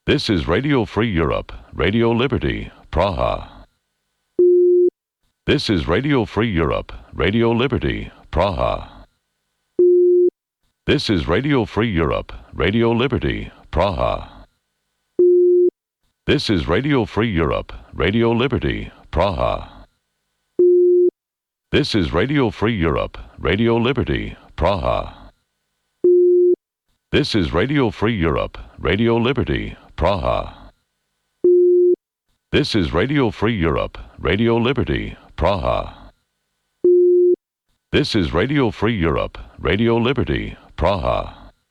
This is Radio Free Europe, Radio Liberty, Praha. This is Radio Free Europe, Radio Liberty, Praha. This is Radio Free Europe, Radio Liberty, Praha. This is Radio Free Europe, Radio Liberty, Praha. This is Radio Free Europe, Radio Liberty, Praha. This is Radio Free Europe, Radio Liberty, Praha. This is Radio Free Europe, Radio Liberty, Praha. This is Radio Free Europe, Radio Liberty, Praha.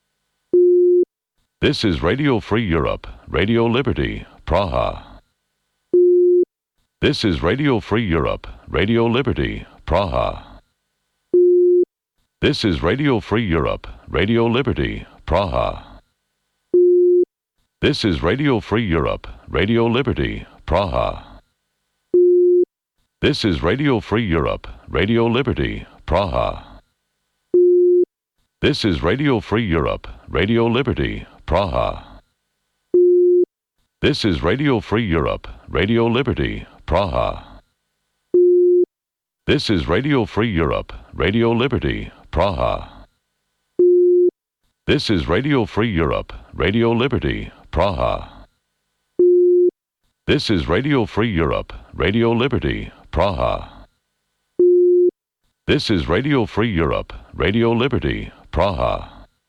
This is Radio Free Europe, Radio Liberty, Praha. This is Radio Free Europe, Radio Liberty, Praha. This is Radio Free Europe, Radio Liberty, Praha. This is Radio Free Europe, Radio Liberty, Praha. This is Radio Free Europe, Radio Liberty, Praha. This is Radio Free Europe, Radio Liberty, Praha. This is Radio Free Europe, Radio Liberty, Praha. This is Radio Free Europe, Radio Liberty, Praha. This is Radio Free Europe, Radio Liberty, Praha. This is Radio Free Europe, Radio Liberty, Praha. This is Radio Free Europe, Radio Liberty, Praha.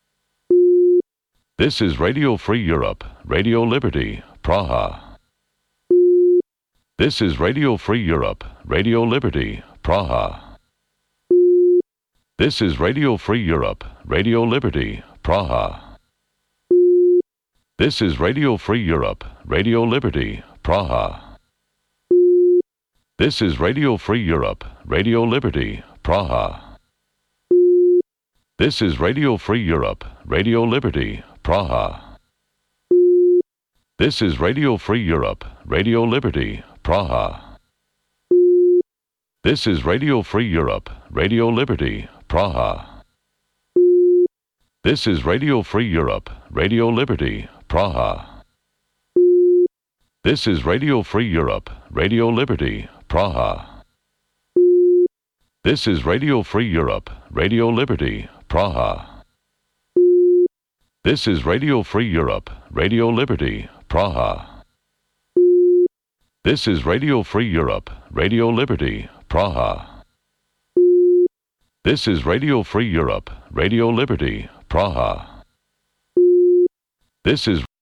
This is Radio Free Europe, Radio Liberty, Praha. This is Radio Free Europe, Radio Liberty, Praha. This is Radio Free Europe, Radio Liberty, Praha. This is Radio Free Europe, Radio Liberty, Praha. This is Radio Free Europe, Radio Liberty, Praha. This is Radio Free Europe, Radio Liberty, Praha. This is Radio Free Europe, Radio Liberty, Praha. This is Radio Free Europe, Radio Liberty, Praha. This is Radio Free Europe, Radio Liberty, Praha. This is Radio Free Europe, Radio Liberty, Praha. This is Radio Free Europe, Radio Liberty, Praha. This is Radio Free Europe, Radio Liberty, Praha. This is Radio Free Europe, Radio Liberty, Praha. This is Radio Free Europe, Radio Liberty, Praha. This is